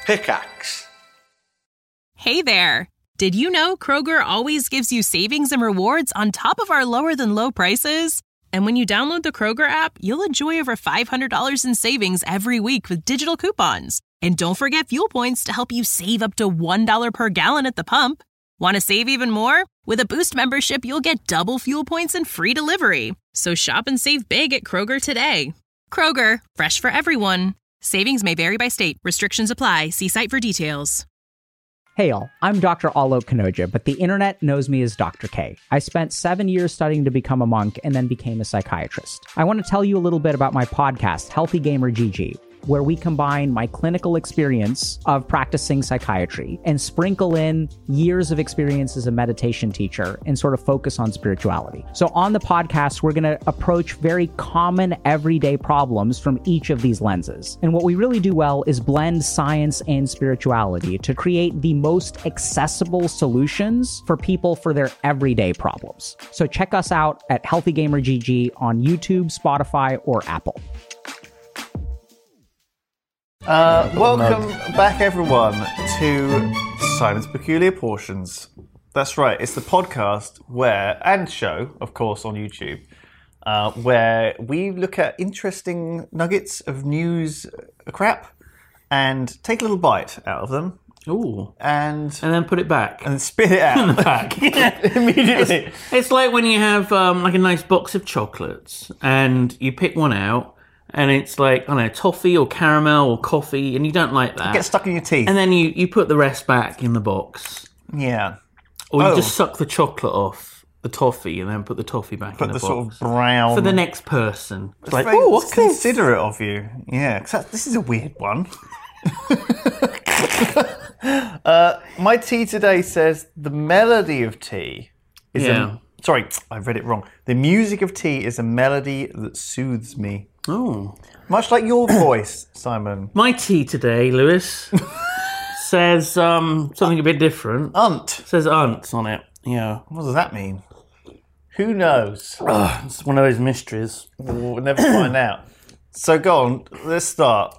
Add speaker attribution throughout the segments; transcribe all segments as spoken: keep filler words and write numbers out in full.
Speaker 1: Pickaxe.
Speaker 2: Hey there! Did you know Kroger always gives you savings and rewards on top of our lower-than-low prices? And when you download the Kroger app, you'll enjoy over five hundred dollars in savings every week with digital coupons. And don't forget fuel points to help you save up to one dollar per gallon at the pump. Want to save even more? With a Boost membership, you'll get double fuel points and free delivery. So shop and save big at Kroger today. Kroger, fresh for everyone. Savings may vary by state. Restrictions apply. See site for details.
Speaker 3: Hey y'all, I'm Doctor Alok Kanoja, but the internet knows me as Doctor K. I spent seven years studying to become a monk and then became a psychiatrist. I want to tell you a little bit about my podcast, Healthy Gamer G G, where we combine my clinical experience of practicing psychiatry and sprinkle in years of experience as a meditation teacher and sort of focus on spirituality. So on the podcast, we're going to approach very common everyday problems from each of these lenses. And what we really do well is blend science and spirituality to create the most accessible solutions for people for their everyday problems. So check us out at Healthy Gamer G G on YouTube, Spotify, or Apple.
Speaker 4: Uh, welcome back, everyone, to Simon's Peculiar Portions. That's right, it's the podcast where, and show, of course, on YouTube, uh, where we look at interesting nuggets of news uh, crap and take a little bite out of them.
Speaker 5: Ooh.
Speaker 4: And
Speaker 5: and then put it back.
Speaker 4: And spit it out.
Speaker 5: In the back.
Speaker 4: Immediately.
Speaker 5: It's, it's like when you have um, like a nice box of chocolates and you pick one out. And it's like, I don't know, toffee or caramel or coffee, and you don't like that.
Speaker 4: It gets stuck in your teeth.
Speaker 5: And then you, you put the rest back in the box.
Speaker 4: Yeah.
Speaker 5: Or you
Speaker 4: oh.
Speaker 5: just suck the chocolate off the toffee and then put the toffee back
Speaker 4: put
Speaker 5: in the,
Speaker 4: the
Speaker 5: box.
Speaker 4: sort of brown...
Speaker 5: For the next person. It's,
Speaker 4: it's
Speaker 5: like,
Speaker 4: very,
Speaker 5: oh, what's
Speaker 4: considerate
Speaker 5: this?
Speaker 4: of you. Yeah, because this is a weird one. uh, my tea today says the melody of tea is
Speaker 5: yeah.
Speaker 4: a... Sorry, I read it wrong. The music of tea is a melody that soothes me.
Speaker 5: Oh.
Speaker 4: Much like your voice, Simon.
Speaker 5: My tea today, Lewis, says um, something a bit different.
Speaker 4: Unt.
Speaker 5: It says unt on it. Yeah.
Speaker 4: What does that mean? Who knows?
Speaker 5: Ugh, it's one of those mysteries.
Speaker 4: We'll never find out. So go on, let's start.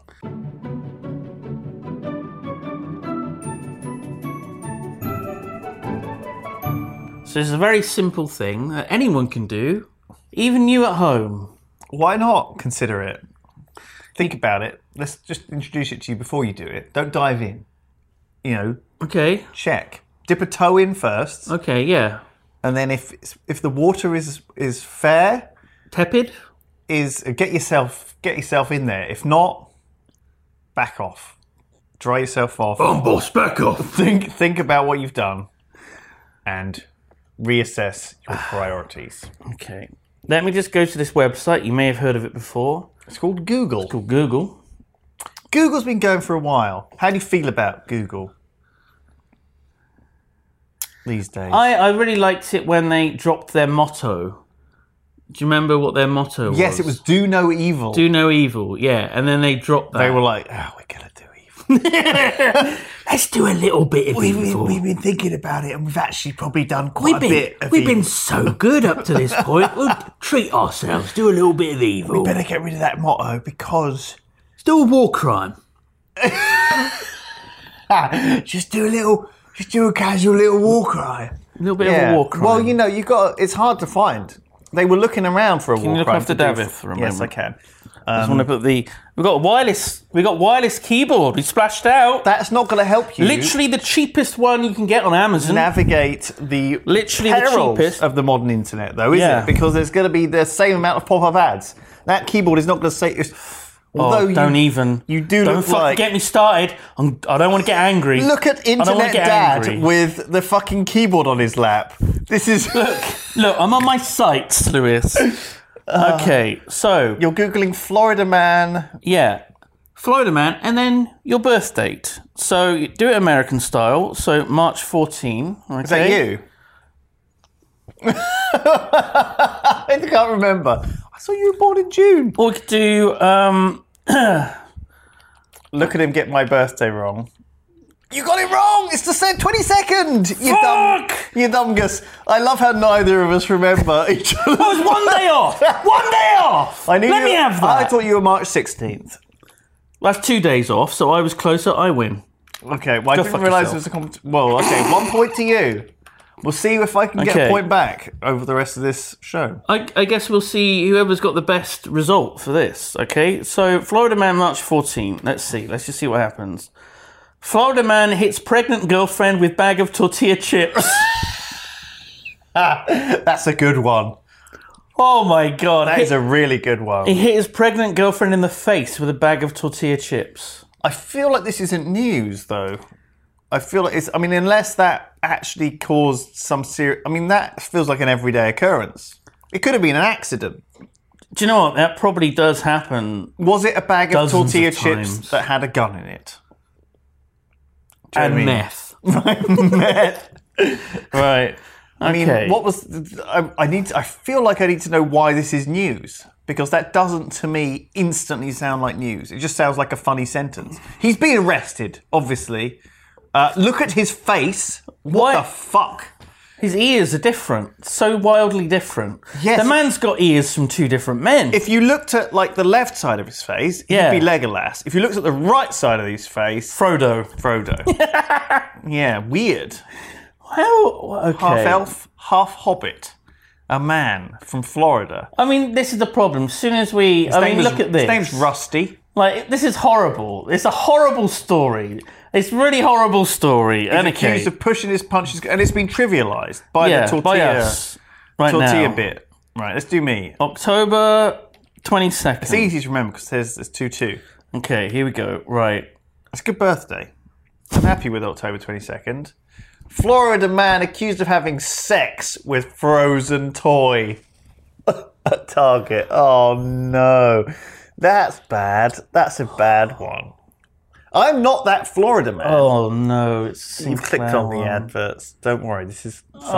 Speaker 5: So it's a very simple thing that anyone can do, even you at home.
Speaker 4: Why not consider it? Think about it. Let's just introduce it to you before you do it. Don't dive in. You know.
Speaker 5: Okay.
Speaker 4: Check. Dip a toe in first.
Speaker 5: Okay, yeah.
Speaker 4: And then if if the water is is fair,
Speaker 5: tepid,
Speaker 4: is get yourself get yourself in there. If not, back off. Dry yourself off.
Speaker 5: Oh, boss, back off.
Speaker 4: Think think about what you've done, and reassess your priorities.
Speaker 5: Okay. Let me just go to this website. You may have heard of it before.
Speaker 4: It's called Google.
Speaker 5: It's called Google.
Speaker 4: Google's been going for a while. How do you feel about Google these days?
Speaker 5: I, I really liked it when they dropped their motto. Do you remember what their motto was?
Speaker 4: Yes, it was do no evil.
Speaker 5: Do no evil, yeah. And then they dropped that.
Speaker 4: They were like, oh, we're going to do evil.
Speaker 5: Let's do a little bit of
Speaker 4: we've
Speaker 5: evil.
Speaker 4: Been, we've been thinking about it and we've actually probably done quite
Speaker 5: we've
Speaker 4: a
Speaker 5: been,
Speaker 4: bit of
Speaker 5: We've
Speaker 4: evil.
Speaker 5: been so good up to this point. We'll treat ourselves, do a little bit of evil.
Speaker 4: We better get rid of that motto because...
Speaker 5: It's still a war crime.
Speaker 4: just do a little... Just do a casual little war crime.
Speaker 5: A little bit
Speaker 4: yeah.
Speaker 5: of a war crime.
Speaker 4: Well, you know, you got. It's hard to find. They were looking around for a
Speaker 5: can
Speaker 4: war
Speaker 5: you look
Speaker 4: crime.
Speaker 5: after David for a
Speaker 4: yes,
Speaker 5: moment?
Speaker 4: I can.
Speaker 5: I just
Speaker 4: Um,
Speaker 5: want to put the. We got a wireless. We got wireless keyboard. We splashed out.
Speaker 4: That's not going to help you.
Speaker 5: Literally the cheapest one you can get on Amazon.
Speaker 4: Navigate the
Speaker 5: literally the
Speaker 4: perils
Speaker 5: cheapest
Speaker 4: of the modern internet, though, isn't
Speaker 5: Yeah.
Speaker 4: it? Because there's going to be the same amount of pop-up ads. That keyboard is not going to say. Although
Speaker 5: oh, don't
Speaker 4: you,
Speaker 5: even.
Speaker 4: You do
Speaker 5: don't
Speaker 4: look
Speaker 5: fucking
Speaker 4: like.
Speaker 5: get me started. I'm, I don't want to get angry.
Speaker 4: Look at
Speaker 5: I don't wanna
Speaker 4: Internet
Speaker 5: get
Speaker 4: Dad
Speaker 5: angry.
Speaker 4: with the fucking keyboard on his lap. This is.
Speaker 5: Look, look. I'm on my sites, Lewis.
Speaker 4: Uh,
Speaker 5: okay, so
Speaker 4: you're googling Florida Man.
Speaker 5: Yeah, Florida Man, and then your birth date. So you do it American style. So March fourteenth. Okay.
Speaker 4: Is that you? I can't remember. I saw you were born in June.
Speaker 5: Or we could do. Um,
Speaker 4: Look at him get my birthday wrong. You got it wrong. It's the same twenty-second. You
Speaker 5: Fuck!
Speaker 4: dumb, you dumb Gus. I love how neither of us remember each other.
Speaker 5: That was one day off. One day off.
Speaker 4: I knew
Speaker 5: Let
Speaker 4: you,
Speaker 5: me have that.
Speaker 4: I thought you were March sixteenth.
Speaker 5: That's two days off, so I was closer. I win.
Speaker 4: Okay, well, I
Speaker 5: Go
Speaker 4: didn't
Speaker 5: fuck
Speaker 4: realise it
Speaker 5: yourself.
Speaker 4: was a competition. Well, okay, one point to you. We'll see if I can get
Speaker 5: Okay.
Speaker 4: a point back over the rest of this show.
Speaker 5: I, I guess we'll see whoever's got the best result for this, okay? So, Florida man, March fourteenth. Let's see. Let's just see what happens. Florida man hits pregnant girlfriend with bag of tortilla chips.
Speaker 4: That's a good one.
Speaker 5: Oh, my God.
Speaker 4: That
Speaker 5: Hit-
Speaker 4: is a really good one.
Speaker 5: He hit his pregnant girlfriend in the face with a bag of tortilla chips.
Speaker 4: I feel like this isn't news, though. I feel like it's... I mean, unless that actually caused some serious... I mean, that feels like an everyday occurrence. It could have been an accident.
Speaker 5: Do you know what? That probably does happen.
Speaker 4: Was it a bag of
Speaker 5: Dozens
Speaker 4: tortilla
Speaker 5: of
Speaker 4: chips
Speaker 5: times.
Speaker 4: that had a gun in it? Do you know
Speaker 5: And
Speaker 4: what I mean?
Speaker 5: meth.
Speaker 4: Meth. Right. I mean,
Speaker 5: Okay.
Speaker 4: what was... I, I need. To, I feel like I need to know why this is news. Because that doesn't, to me, instantly sound like news. It just sounds like a funny sentence. He's been arrested, obviously. Uh, look at his face. What
Speaker 5: Why-
Speaker 4: the fuck?
Speaker 5: His ears are different. So wildly different.
Speaker 4: Yes.
Speaker 5: The man's got ears from two different men.
Speaker 4: If you looked at, like, the left side of his face,
Speaker 5: Yeah.
Speaker 4: he'd be Legolas. If you looked at the right side of his face...
Speaker 5: Frodo.
Speaker 4: Frodo. Yeah, weird.
Speaker 5: How? Okay.
Speaker 4: Half elf, half hobbit. A man from Florida.
Speaker 5: I mean, this is the problem. As soon as we... I
Speaker 4: Name
Speaker 5: mean,
Speaker 4: is-
Speaker 5: look at this.
Speaker 4: His name's Rusty.
Speaker 5: Like, this is horrible. It's a horrible story. It's a really horrible story.
Speaker 4: He's
Speaker 5: and
Speaker 4: accused of pushing his punches, and it's been trivialised by
Speaker 5: yeah,
Speaker 4: the tortilla,
Speaker 5: by us right
Speaker 4: tortilla
Speaker 5: now.
Speaker 4: bit. Right, let's do me.
Speaker 5: October twenty-second.
Speaker 4: It's easy to remember because there's, there's two two.
Speaker 5: Okay, here we go. Right.
Speaker 4: It's a good birthday. I'm happy with October twenty-second. Florida man accused of having sex with frozen toy at Target. Oh no. That's bad. That's a bad one. I'm not that Florida man.
Speaker 5: Oh, no. It's
Speaker 4: You've clicked on the adverts. Don't worry, this is Simon's.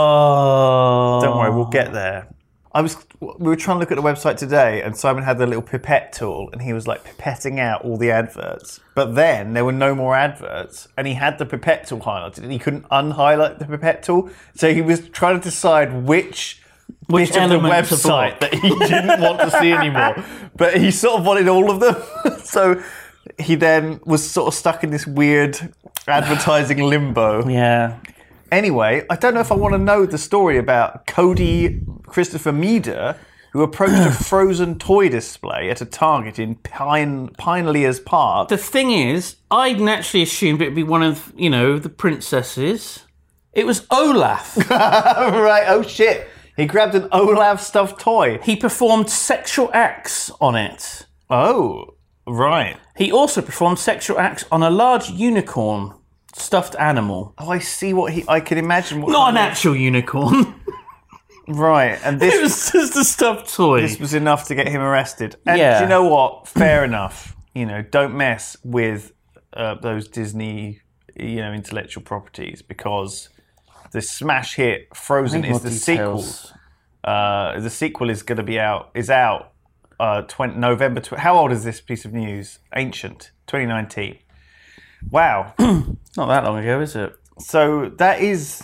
Speaker 5: Oh.
Speaker 4: Don't worry, we'll get there. I was. We were trying to look at the website today, and Simon had the little pipette tool, and he was like pipetting out all the adverts. But then there were no more adverts, and he had the pipette tool highlighted, and he couldn't unhighlight the pipette tool. So he was trying to decide which
Speaker 5: Which
Speaker 4: bit of the
Speaker 5: element to
Speaker 4: website
Speaker 5: block.
Speaker 4: that he didn't want to see anymore. But he sort of wanted all of them. So he then was sort of stuck in this weird advertising limbo.
Speaker 5: Yeah.
Speaker 4: Anyway, I don't know if I want to know the story about Cody Christopher Meader, who approached a frozen toy display at a Target in Pine Pineleers Park.
Speaker 5: The thing is, I naturally assumed it'd be one of, you know, the princesses. It was Olaf.
Speaker 4: Right, oh shit. He grabbed an Olaf stuffed toy.
Speaker 5: He performed sexual acts on it.
Speaker 4: Oh, right.
Speaker 5: He also performed sexual acts on a large unicorn stuffed animal.
Speaker 4: Oh, I see what he... I can imagine what...
Speaker 5: Not an
Speaker 4: kind of-
Speaker 5: actual unicorn.
Speaker 4: Right, and this
Speaker 5: It was just a stuffed toy.
Speaker 4: This was enough to get him arrested. And
Speaker 5: Yeah.
Speaker 4: do you know what? Fair enough. You know, don't mess with uh, those Disney, you know, intellectual properties, because the smash hit Frozen is
Speaker 5: More
Speaker 4: the
Speaker 5: details.
Speaker 4: sequel. Uh, the sequel is going to be out. Is out. Uh, twenty, November. Tw- How old is this piece of news? Ancient. twenty nineteen. Wow.
Speaker 5: Not that long ago, is it?
Speaker 4: So that is.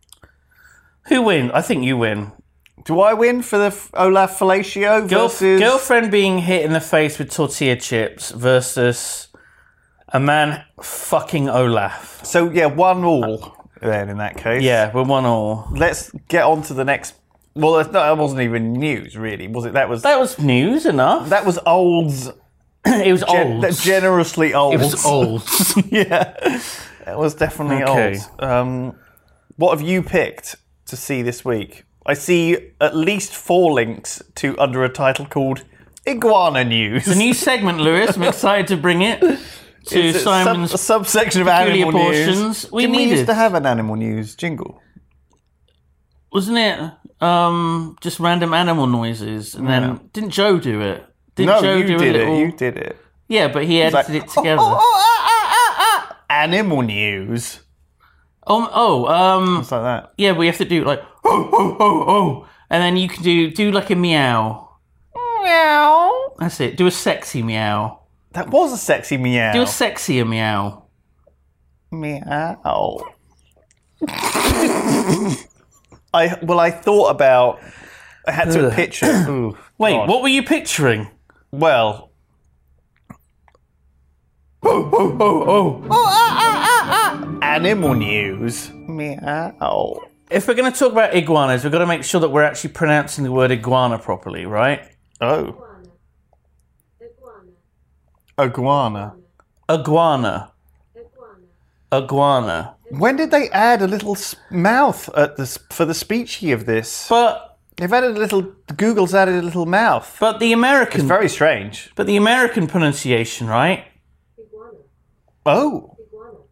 Speaker 5: Who win? I think you win.
Speaker 4: Do I win for the F- Olaf Fellatio
Speaker 5: Girl-
Speaker 4: versus
Speaker 5: Girlfriend being hit in the face with tortilla chips versus a man fucking Olaf.
Speaker 4: So yeah, one all then in that case.
Speaker 5: Yeah, we're one all.
Speaker 4: Let's get on to the next. Well, that's not, that wasn't even news, really, was it? That was that,
Speaker 5: That was news enough.
Speaker 4: was old's
Speaker 5: It was
Speaker 4: gen-
Speaker 5: old.
Speaker 4: that generously old.
Speaker 5: It was old.
Speaker 4: Yeah, it was definitely
Speaker 5: Okay.
Speaker 4: old. Um, what have you picked to see this week? I see at least four links to under a title called Iguana News.
Speaker 5: The new segment, Lewis. I'm excited to bring it to
Speaker 4: It's a sub-
Speaker 5: Simon's
Speaker 4: a subsection of
Speaker 5: peculiar
Speaker 4: animal
Speaker 5: portions.
Speaker 4: news.
Speaker 5: We
Speaker 4: Didn't we
Speaker 5: needed,
Speaker 4: used to have an animal news jingle?
Speaker 5: wasn't it? Um, just random animal noises, and then
Speaker 4: Yeah.
Speaker 5: didn't Joe do it? Did
Speaker 4: No,
Speaker 5: Joe
Speaker 4: you
Speaker 5: do
Speaker 4: did
Speaker 5: a little?
Speaker 4: it. You did it.
Speaker 5: Yeah, but he edited
Speaker 4: Like,
Speaker 5: it together.
Speaker 4: "Oh, oh, ah, ah, ah, ah." Animal news.
Speaker 5: Oh, oh, um,
Speaker 4: It's like that.
Speaker 5: yeah, we have to do like oh, oh, oh, oh, and then you can do do like a meow.
Speaker 4: Meow.
Speaker 5: That's it. Do a sexy meow.
Speaker 4: That was a sexy meow.
Speaker 5: Do a sexier meow.
Speaker 4: Meow. I well, I thought about. I had to
Speaker 5: Ugh.
Speaker 4: picture. Ooh,
Speaker 5: Wait,
Speaker 4: God.
Speaker 5: what were you picturing?
Speaker 4: Well,
Speaker 5: Oh, oh, oh, oh.
Speaker 4: Animal news. Meow.
Speaker 5: If we're going to talk about iguanas, we've got to make sure that we're actually pronouncing the word iguana properly, right?
Speaker 4: Oh. Iguana.
Speaker 5: Iguana. Iguana.
Speaker 4: When did they add a little s- mouth at the, s- for the speechy of this?
Speaker 5: But
Speaker 4: They've added a little. Google's added a little mouth.
Speaker 5: but the American
Speaker 4: It's very strange.
Speaker 5: but the American pronunciation, right?
Speaker 4: Oh.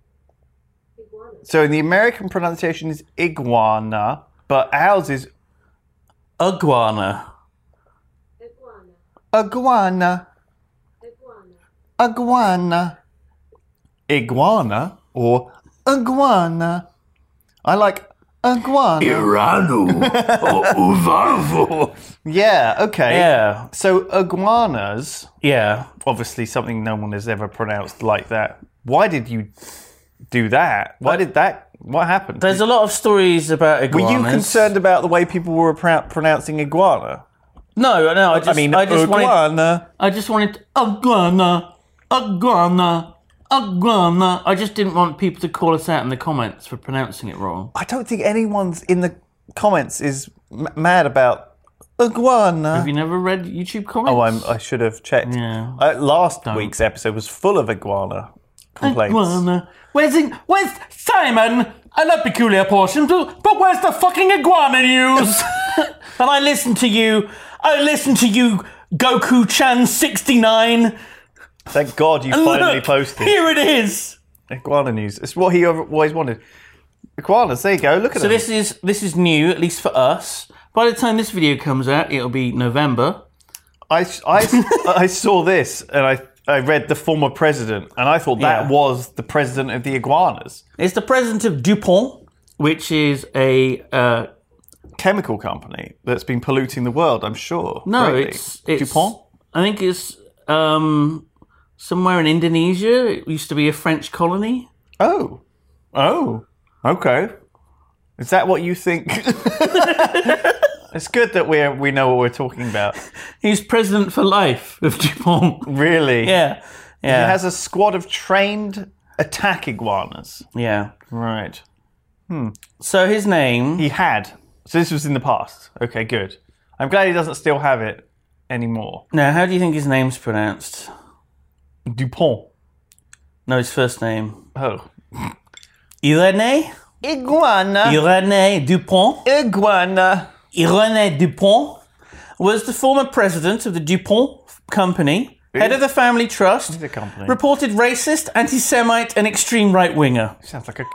Speaker 4: So the American pronunciation is iguana, but ours is
Speaker 5: Iguana.
Speaker 4: iguana. Iguana. Iguana or iguana. I like iguana.
Speaker 5: Irano. Uvarvo.
Speaker 4: Yeah, okay.
Speaker 5: Yeah.
Speaker 4: So iguanas,
Speaker 5: Yeah.
Speaker 4: obviously something no one has ever pronounced like that. Why did you do that? Why did that? What happened?
Speaker 5: There's a lot of stories about
Speaker 4: Were
Speaker 5: iguanas.
Speaker 4: you concerned about the way people were pro- pronouncing iguana?
Speaker 5: No, no. I just,
Speaker 4: I mean,
Speaker 5: I just wanted.
Speaker 4: iguana.
Speaker 5: I just wanted iguana, iguana, iguana. I just didn't want people to call us out in the comments for pronouncing it wrong.
Speaker 4: I don't think anyone's in the comments is m- mad about iguana.
Speaker 5: Have you never read YouTube comments?
Speaker 4: Oh, I'm, I should have checked.
Speaker 5: Yeah.
Speaker 4: Uh, last week's episode was full of iguana complaints.
Speaker 5: Iguana. Where's it, Where's Simon? I love peculiar portions, but but where's the fucking iguana news? And I listen to you. I listen to you, Goku-chan sixty-nine.
Speaker 4: Thank God you
Speaker 5: And
Speaker 4: finally
Speaker 5: look,
Speaker 4: posted
Speaker 5: Here it is.
Speaker 4: iguana news. It's what he always wanted. Iguanas, there you go. Look at
Speaker 5: So
Speaker 4: them.
Speaker 5: this is this is new, at least for us. By the time this video comes out, it'll be November.
Speaker 4: I, I, I saw this and I, I read the former president and I thought that
Speaker 5: Yeah.
Speaker 4: was the president of the iguanas.
Speaker 5: It's the president of DuPont, which is a uh,
Speaker 4: Chemical company that's been polluting the world, I'm sure.
Speaker 5: no,
Speaker 4: greatly.
Speaker 5: it's it's
Speaker 4: DuPont?
Speaker 5: I think it's um, somewhere in Indonesia. It used to be a French colony.
Speaker 4: Oh. Oh. Okay. Is that what you think? It's good that we we know what we're talking about.
Speaker 5: He's president for life of DuPont.
Speaker 4: Really?
Speaker 5: Yeah, yeah,
Speaker 4: He has a squad of trained attack iguanas.
Speaker 5: yeah.
Speaker 4: Right.
Speaker 5: So his name,
Speaker 4: He had. So this was in the past. Okay, good. I'm glad he doesn't still have it anymore.
Speaker 5: now, how do you think his name's pronounced?
Speaker 4: DuPont.
Speaker 5: No, his first name.
Speaker 4: Oh.
Speaker 5: Irene?
Speaker 4: Iguana.
Speaker 5: Irene Dupont.
Speaker 4: Iguana.
Speaker 5: Irene Dupont was the former president of the DuPont company, head of the family trust,
Speaker 4: The company.
Speaker 5: reported racist, anti-Semite, and extreme right-winger.
Speaker 4: Sounds like a.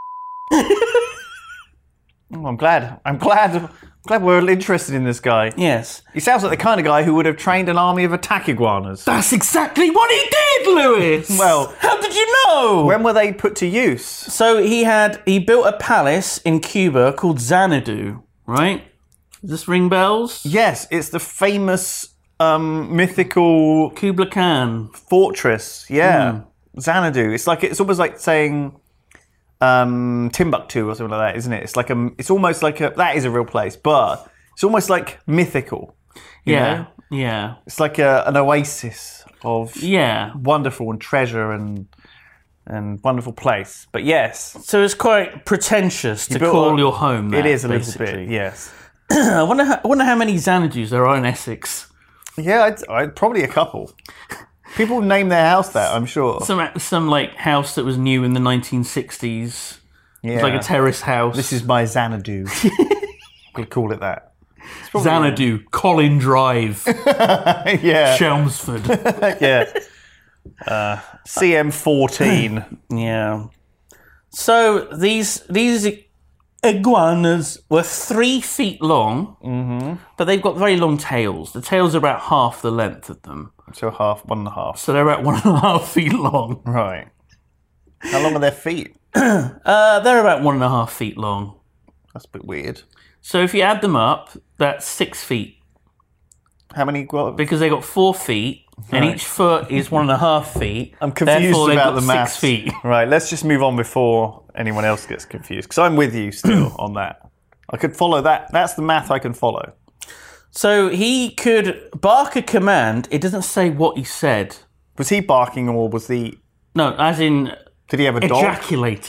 Speaker 4: Oh, I'm glad. I'm glad. I'm glad we're interested in this guy.
Speaker 5: Yes.
Speaker 4: He sounds like the kind of guy who would have trained an army of attack iguanas.
Speaker 5: That's exactly what he did, Lewis!
Speaker 4: Well-
Speaker 5: how did you know?
Speaker 4: When were they put to use?
Speaker 5: So he had, he built a palace in Cuba called Xanadu, right? Does this ring bells?
Speaker 4: Yes, it's the famous um, mythical
Speaker 5: Kubla Khan.
Speaker 4: fortress. Yeah, Xanadu. It's like it's almost like saying um, Timbuktu or something like that, isn't it? It's like a. It's almost like a. That is a real place, but it's almost like mythical. you
Speaker 5: Yeah,
Speaker 4: know?
Speaker 5: yeah,
Speaker 4: It's like a, an oasis of
Speaker 5: yeah.
Speaker 4: wonderful and treasure and and wonderful place. But yes,
Speaker 5: So it's quite pretentious to
Speaker 4: built
Speaker 5: call
Speaker 4: a-
Speaker 5: your home that,
Speaker 4: it is a little
Speaker 5: basically.
Speaker 4: bit. Yes.
Speaker 5: I wonder how, I wonder how many Xanadus there are in Essex.
Speaker 4: Yeah, I'd, I'd probably a couple. People name their house that, I'm sure.
Speaker 5: Some some like house that was new in the nineteen sixties.
Speaker 4: Yeah.
Speaker 5: It's like a terrace house.
Speaker 4: This is my Xanadu. We'll call it that.
Speaker 5: Xanadu, Colin Drive,
Speaker 4: Yeah,
Speaker 5: Chelmsford.
Speaker 4: yeah. Uh, C M fourteen.
Speaker 5: Yeah. So these these iguanas were three feet long, mm-hmm. but they've got very long tails. The tails are about half the length of them.
Speaker 4: So half, one and a half.
Speaker 5: So they're about one and a half feet long.
Speaker 4: Right. How long are their feet?
Speaker 5: Uh, they're about one and a half feet long.
Speaker 4: That's a bit weird.
Speaker 5: So if you add them up, that's six feet.
Speaker 4: How many? Well,
Speaker 5: Because they got four feet, and
Speaker 4: Right.
Speaker 5: each foot is one and a half feet.
Speaker 4: I'm confused
Speaker 5: Therefore, they've
Speaker 4: about
Speaker 5: got
Speaker 4: the maths.
Speaker 5: Six feet.
Speaker 4: Right, let's just move on before anyone else gets confused. Because I'm with you still on that. I could follow that. That's the math I can follow.
Speaker 5: So he could bark a command. It doesn't say what he said.
Speaker 4: Was he barking or was he?
Speaker 5: No, as in
Speaker 4: Did he have a dog?
Speaker 5: ejaculating.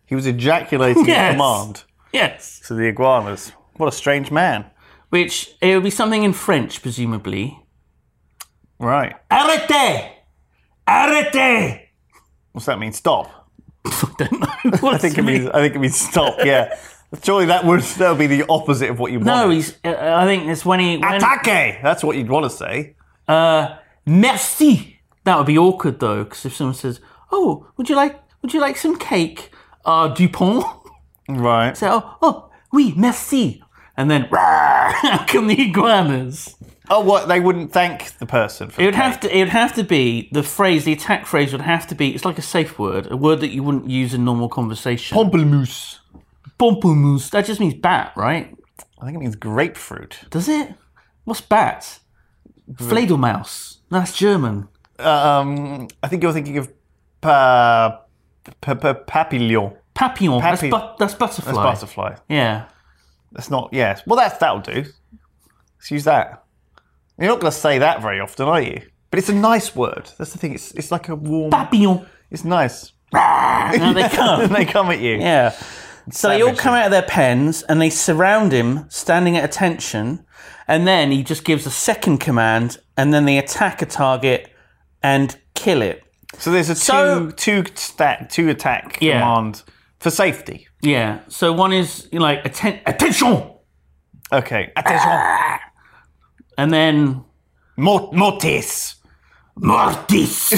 Speaker 4: He was ejaculating
Speaker 5: Yes.
Speaker 4: at command
Speaker 5: Yes.
Speaker 4: to the iguanas. What a strange man.
Speaker 5: Which, it would be something in French, presumably.
Speaker 4: Right.
Speaker 5: Arrêtez! Arrêtez!
Speaker 4: What's that mean? Stop.
Speaker 5: I don't know. What
Speaker 4: I think it means. I think it means stop. Yeah. Surely that would that would be the opposite of what you want.
Speaker 5: No, he's. Uh, I think it's when he. When,
Speaker 4: Attaque! That's what you'd want to say.
Speaker 5: Uh, merci. That would be awkward though, because if someone says, "Oh, would you like would you like some cake?" Uh, Dupont.
Speaker 4: Right.
Speaker 5: So, oh, oh, oui, merci. And then, out come the iguanas.
Speaker 4: Oh, what? They wouldn't thank the person for
Speaker 5: It would
Speaker 4: the
Speaker 5: have
Speaker 4: cake.
Speaker 5: to. It would have to be the phrase. The attack phrase would have to be. It's like a safe word, a word that you wouldn't use in normal conversation.
Speaker 4: Pamplemousse.
Speaker 5: Pamplemousse. That just means bat, right?
Speaker 4: I think it means grapefruit.
Speaker 5: Does it? What's bat? Fledermaus. No, that's German.
Speaker 4: Um, I think you're thinking of pa, pa, pa, papillon.
Speaker 5: Papillon. That's,
Speaker 4: Papi-
Speaker 5: but, that's butterfly.
Speaker 4: That's butterfly.
Speaker 5: Yeah.
Speaker 4: That's not. Yes. Well, that's that'll do. Let's use that. You're not going to say that very often, are you? But it's a nice word. That's the thing. It's it's like a warm.
Speaker 5: Papillon.
Speaker 4: It's nice.
Speaker 5: Now they come.
Speaker 4: They come at you.
Speaker 5: Yeah. So they all come out of their pens and they surround him, standing at attention, and then he just gives a second command, and then they attack a target and kill it.
Speaker 4: So there's a
Speaker 5: So-
Speaker 4: two two stack two attack
Speaker 5: Yeah.
Speaker 4: command for safety.
Speaker 5: Yeah. So one is you know, like atten- attention,
Speaker 4: Okay. Attention.
Speaker 5: and then
Speaker 4: Mort- mortis.
Speaker 5: mortis.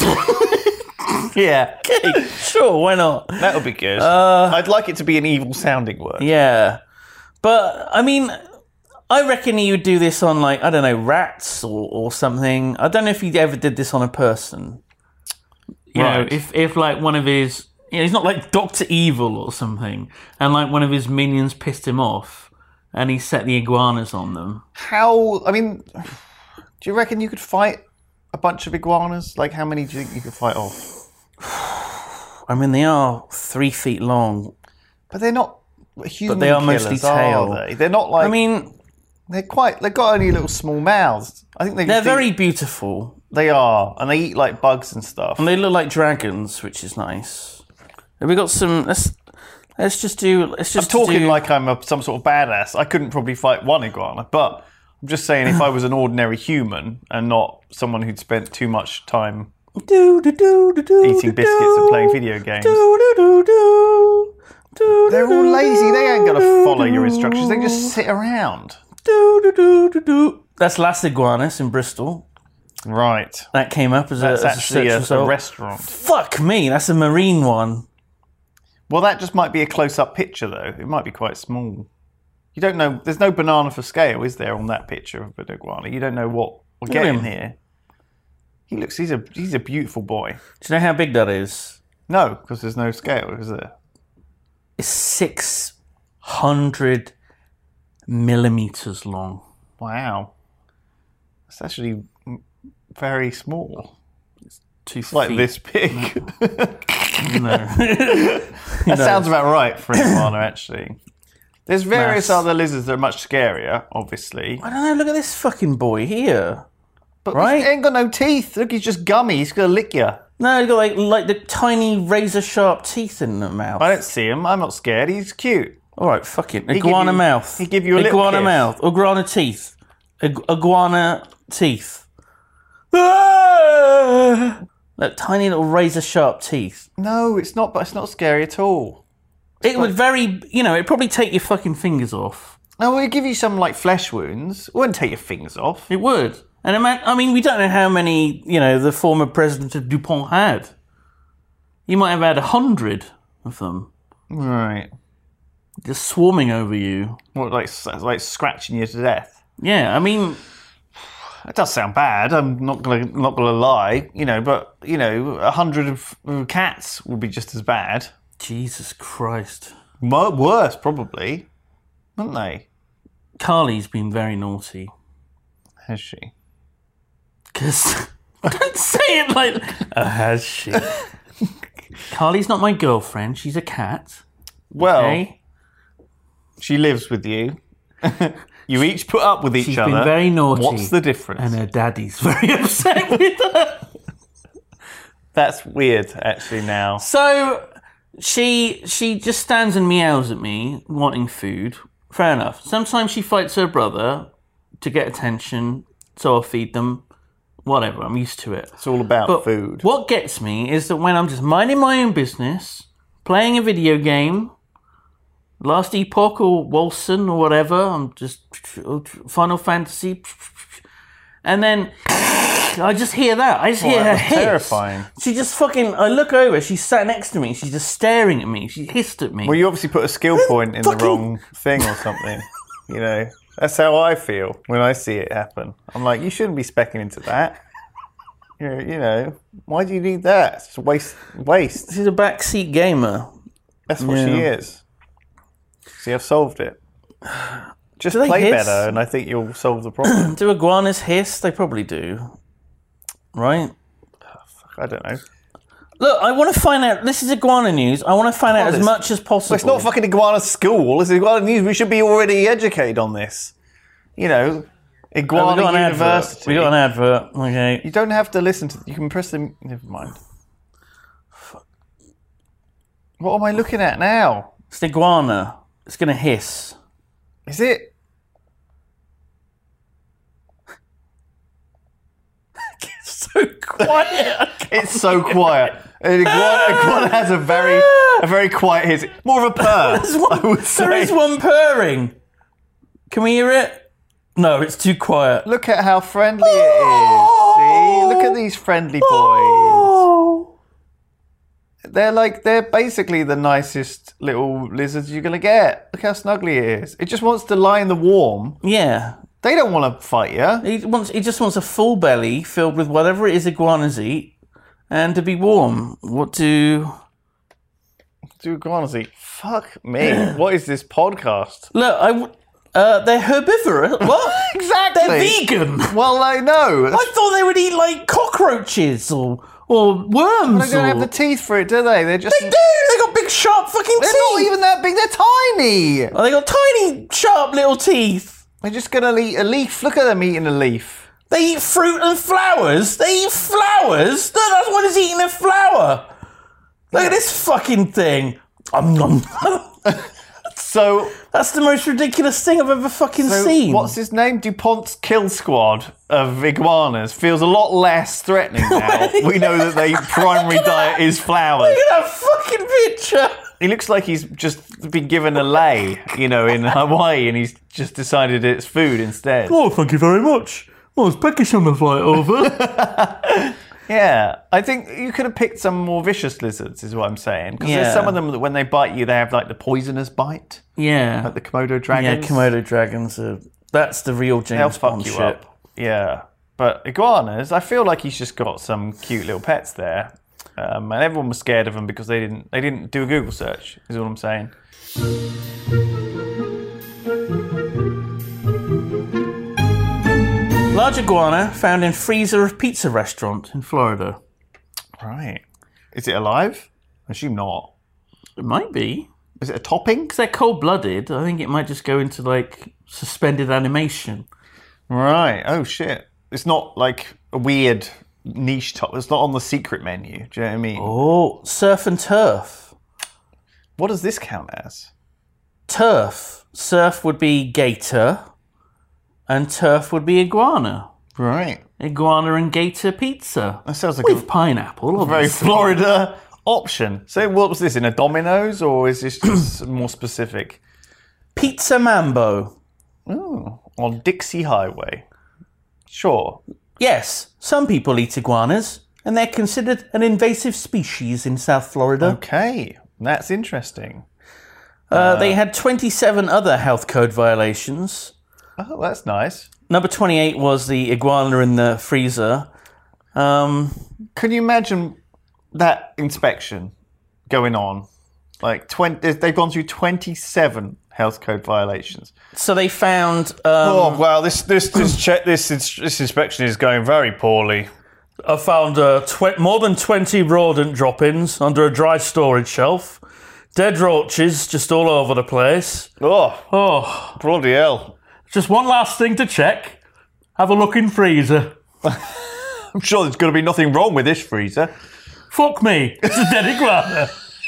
Speaker 4: Yeah.
Speaker 5: Sure, why not?
Speaker 4: That would be good. I'd like it to be an evil sounding word.
Speaker 5: Yeah. But I mean, I reckon he would do this on like I don't know rats or, or something. I don't know if he ever did this on a person. You know,
Speaker 4: Right.
Speaker 5: if if like one of his, you know, he's not like Doctor Evil or something, and like one of his minions pissed him off, and he set the iguanas on them.
Speaker 4: How? I mean, do you reckon you could fight a bunch of iguanas? Like, how many do you think you could fight off?
Speaker 5: I mean, they are three feet long.
Speaker 4: But they're not human.
Speaker 5: But they are
Speaker 4: killers,
Speaker 5: mostly
Speaker 4: are
Speaker 5: tail.
Speaker 4: they? They're not like.
Speaker 5: I mean,
Speaker 4: they're quite. They've got only little small mouths. I think they.
Speaker 5: they're
Speaker 4: just eat-
Speaker 5: very beautiful.
Speaker 4: They are, and they eat like bugs and stuff.
Speaker 5: And they look like dragons, which is nice. Have we got some? Let's let's just do. Let's
Speaker 4: I'm
Speaker 5: just
Speaker 4: talking
Speaker 5: do,
Speaker 4: like I'm a, some sort of badass. I couldn't probably fight one iguana, but I'm just saying if I was an ordinary human and not someone who'd spent too much time
Speaker 5: do, do, do, do, do,
Speaker 4: eating
Speaker 5: do,
Speaker 4: biscuits and playing
Speaker 5: do,
Speaker 4: video games.
Speaker 5: do, do, do, do, do,
Speaker 4: They're
Speaker 5: do,
Speaker 4: all
Speaker 5: do,
Speaker 4: lazy. They ain't going to
Speaker 5: do,
Speaker 4: follow your
Speaker 5: do,
Speaker 4: instructions. They just sit around.
Speaker 5: do, do, do, do, do. That's Las Iguanas in Bristol.
Speaker 4: Right.
Speaker 5: That came up as a,
Speaker 4: That's
Speaker 5: as a
Speaker 4: actually
Speaker 5: search
Speaker 4: a, a
Speaker 5: result.
Speaker 4: restaurant.
Speaker 5: Fuck me, that's a marine one.
Speaker 4: Well, that just might be a close-up picture, though. It might be quite small. You don't know. There's no banana for scale, is there, on that picture of an iguana? You don't know what we're
Speaker 5: Look at
Speaker 4: getting
Speaker 5: him.
Speaker 4: here. He looks. He's a. He's a beautiful boy.
Speaker 5: Do you know how big that is?
Speaker 4: No, because there's no scale, is there?
Speaker 5: It's six hundred millimeters long.
Speaker 4: Wow. It's actually mm, very small.
Speaker 5: Two
Speaker 4: It's like
Speaker 5: feet.
Speaker 4: this big.
Speaker 5: No.
Speaker 4: That sounds about right for an iguana, actually. There's various
Speaker 5: Mass.
Speaker 4: other lizards that are much scarier, obviously.
Speaker 5: I don't know, look at this fucking boy here.
Speaker 4: But
Speaker 5: Right?
Speaker 4: he ain't got no teeth. Look, he's just gummy. He's going to lick you.
Speaker 5: No, he's got like like the tiny razor sharp teeth in the mouth.
Speaker 4: I don't see him. I'm not scared. He's cute.
Speaker 5: Alright, fuck it.
Speaker 4: give
Speaker 5: Iguana
Speaker 4: you-
Speaker 5: mouth.
Speaker 4: he give you a little
Speaker 5: Iguana
Speaker 4: kiss.
Speaker 5: mouth. Iguana teeth. Ig- iguana teeth. Ah! Like tiny little razor sharp teeth.
Speaker 4: No, it's not. But it's not scary at all.
Speaker 5: It would very, you know, it'd probably take your fucking fingers off.
Speaker 4: No, we'll give you some like flesh wounds. It wouldn't take your fingers off.
Speaker 5: It would. And ima- I mean, we don't know how many, you know, the former president of DuPont had. He might have had a hundred of them
Speaker 4: Right.
Speaker 5: just swarming over you.
Speaker 4: What, like like scratching you to death?
Speaker 5: Yeah, I mean,
Speaker 4: That does sound bad. I'm not gonna not gonna lie. You know, but you know, a hundred of of cats would be just as bad.
Speaker 5: Jesus Christ.
Speaker 4: Mo- Worse, probably, wouldn't they?
Speaker 5: Carly's been very naughty.
Speaker 4: Has she?
Speaker 5: Because, don't say it like, oh, has she? Carly's not my girlfriend, she's a cat.
Speaker 4: Well,
Speaker 5: Okay?
Speaker 4: she lives with you. You each put up with each
Speaker 5: She's
Speaker 4: other.
Speaker 5: been very naughty.
Speaker 4: What's the difference?
Speaker 5: And her daddy's very upset with her.
Speaker 4: That's weird, actually. Now,
Speaker 5: So, she she just stands and meows at me, wanting food. Fair enough. Sometimes she fights her brother to get attention, so I'll feed them. Whatever, I'm used to it.
Speaker 4: It's all about
Speaker 5: But
Speaker 4: food.
Speaker 5: what gets me is that when I'm just minding my own business, playing a video game, Last Epoch or Wolcen or whatever, I'm just Final Fantasy, and then I just hear that. I just
Speaker 4: Oh,
Speaker 5: hear
Speaker 4: that
Speaker 5: her
Speaker 4: was
Speaker 5: hiss.
Speaker 4: terrifying.
Speaker 5: She just fucking. I look over. She's sat next to me. She's just staring at me. She hissed at me.
Speaker 4: Well, you obviously put a skill point in the
Speaker 5: Fucking-
Speaker 4: wrong thing or something. You know, that's how I feel when I see it happen. I'm like, you shouldn't be specking into that. You're, you know, why do you need that? It's just waste. Waste.
Speaker 5: She's a backseat gamer.
Speaker 4: That's what she
Speaker 5: Yeah.
Speaker 4: is. See, I've solved it. Just
Speaker 5: Do they
Speaker 4: play
Speaker 5: hiss?
Speaker 4: better, and I think you'll solve the problem.
Speaker 5: Do iguanas hiss? They probably do. Right?
Speaker 4: I don't know.
Speaker 5: Look, I want to find out. This is iguana news. I want to find out as
Speaker 4: this-
Speaker 5: much as possible.
Speaker 4: Well, it's not fucking iguana school. It's iguana news. We should be already educated on this. You know,
Speaker 5: Oh,
Speaker 4: iguana
Speaker 5: we got an
Speaker 4: university.
Speaker 5: advert. We got an advert. Okay.
Speaker 4: You don't have to listen to. You can press the. Never mind. What am I looking at now?
Speaker 5: It's the iguana. It's going to hiss.
Speaker 4: Is it?
Speaker 5: It's so quiet.
Speaker 4: It's so quiet. An iguana, iguana has a very, a very quiet hiss. More of a purr.
Speaker 5: There's one,
Speaker 4: I would
Speaker 5: there
Speaker 4: say.
Speaker 5: is one purring. Can we hear it? No, it's too quiet.
Speaker 4: Look at how friendly it is. See, look at these friendly boys.
Speaker 5: Oh.
Speaker 4: They're like, they're basically the nicest little lizards you're gonna get. Look how snuggly it is. It just wants to lie in the warm.
Speaker 5: Yeah.
Speaker 4: They don't want to fight you.
Speaker 5: He wants. He just wants a full belly filled with whatever it is iguanas eat, and to be warm. What do?
Speaker 4: Do iguanas eat? Fuck me. What is this podcast?
Speaker 5: Look, I. w- Uh, they're herbivorous. What?
Speaker 4: Exactly.
Speaker 5: They're vegan.
Speaker 4: Well, I know.
Speaker 5: I thought they would eat like cockroaches or or worms.
Speaker 4: They don't
Speaker 5: or...
Speaker 4: have the teeth for it, do they? They're just.
Speaker 5: They do. They got big, sharp fucking
Speaker 4: They're
Speaker 5: teeth.
Speaker 4: not even that big. They're tiny.
Speaker 5: Oh, they got tiny, sharp little teeth.
Speaker 4: They're just gonna eat a leaf. Look at them eating a leaf.
Speaker 5: They eat fruit and flowers. They eat flowers. No, that's what is eating a flower. Look at this fucking thing. Um, nom.
Speaker 4: So,
Speaker 5: That's the most ridiculous thing I've ever fucking
Speaker 4: so
Speaker 5: seen.
Speaker 4: what's his name? DuPont's kill squad of iguanas feels a lot less threatening now. We know that their primary diet is flowers.
Speaker 5: Look at that fucking picture.
Speaker 4: He looks like he's just been given a lei, you know, in Hawaii, and he's just decided it's food instead.
Speaker 5: Oh, thank you very much. Well, it's peckish on the flight over.
Speaker 4: Yeah, I think you could have picked some more vicious lizards, is what I'm saying. Because
Speaker 5: Yeah.
Speaker 4: there's some of them that when they bite you, they have like the poisonous bite,
Speaker 5: yeah.
Speaker 4: like the Komodo
Speaker 5: Yeah,
Speaker 4: dragons.
Speaker 5: Komodo dragons are... That's the real
Speaker 4: They'll
Speaker 5: James
Speaker 4: fuck
Speaker 5: Bond
Speaker 4: you
Speaker 5: shit.
Speaker 4: up. Yeah, but iguanas, I feel like he's just got some cute little pets there, um, and everyone was scared of them because they didn't they didn't do a Google search. Is what I'm saying.
Speaker 5: Large iguana found in freezer of pizza restaurant in Florida.
Speaker 4: Right. Is it alive? I assume not.
Speaker 5: It might be.
Speaker 4: Is it a topping?
Speaker 5: Because they're cold-blooded, I think it might just go into, like, suspended animation.
Speaker 4: Right. Oh shit. It's not like a weird niche top. It's not on the secret menu. Do you know what I mean?
Speaker 5: Oh, surf and turf.
Speaker 4: What does this count as?
Speaker 5: Turf. Surf would be gator, and turf would be iguana.
Speaker 4: Right.
Speaker 5: Iguana and gator pizza.
Speaker 4: That sounds like
Speaker 5: With
Speaker 4: a
Speaker 5: pineapple,
Speaker 4: very
Speaker 5: obviously.
Speaker 4: Florida option. So what was this, in a Domino's, or is this just more specific?
Speaker 5: Pizza Mambo.
Speaker 4: Oh, on Dixie Highway. Sure.
Speaker 5: Yes, some people eat iguanas, and they're considered an invasive species in South Florida.
Speaker 4: Okay. That's interesting.
Speaker 5: Uh, they had twenty-seven other health code violations.
Speaker 4: Oh, that's nice.
Speaker 5: Number twenty-eight was the iguana in the freezer. Um,
Speaker 4: Can you imagine that inspection going on? Like, twenty, they've gone through twenty-seven health code violations.
Speaker 5: so they found... Um,
Speaker 4: Oh, well, this this this check this this inspection is going very poorly.
Speaker 5: I found uh, tw- more than twenty rodent drop-ins under a dry storage shelf. Dead roaches just all over the place.
Speaker 4: Oh,
Speaker 5: Oh,
Speaker 4: bloody hell.
Speaker 5: just one last thing to check. Have a look in freezer.
Speaker 4: I'm sure there's going to be nothing wrong with this freezer.
Speaker 5: Fuck me, it's a dead iguana.